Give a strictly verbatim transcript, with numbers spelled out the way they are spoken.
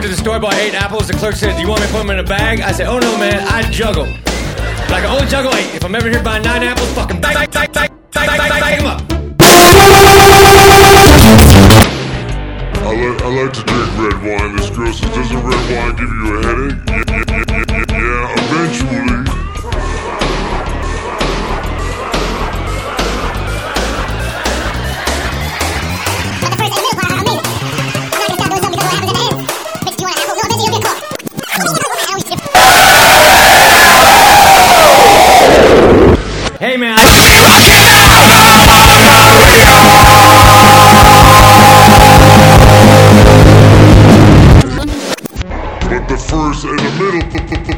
went to the store, bought eight apples. The clerk said, do you want me to put them in a bag? I said, oh no, man, I juggle. But I can only juggle eight. If I'm ever here buying nine apples, fucking bag, bag, bag, bag, bag, bag, bag, bag them up. I like, I like to drink red wine. This girl says, doesn't red wine give you a headache? Yeah, yeah, yeah, yeah, yeah, eventually. Hey man, but the first and the middle